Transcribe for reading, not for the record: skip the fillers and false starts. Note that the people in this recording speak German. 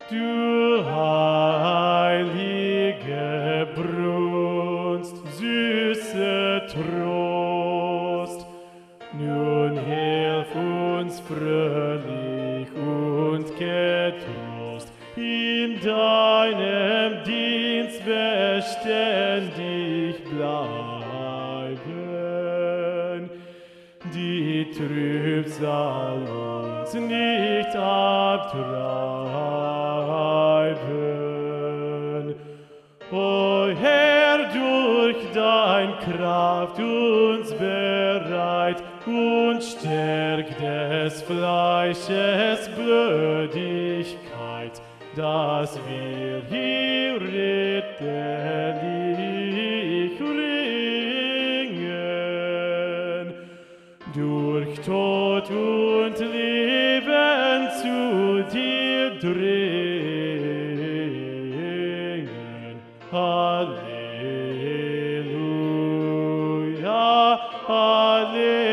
Du heilige Brunst, süße Trost, nun hilf uns fröhlich und getrost, in deinem Dienst beständig bleiben, die Trübsal uns nicht abtreiben. O Herr, durch dein Kraft uns bereit und stärkt des Fleisches Blödigkeit, dass wir hier redlich ringen, durch Tod und Leben zu dir dringen. Halleluja, Halleluja.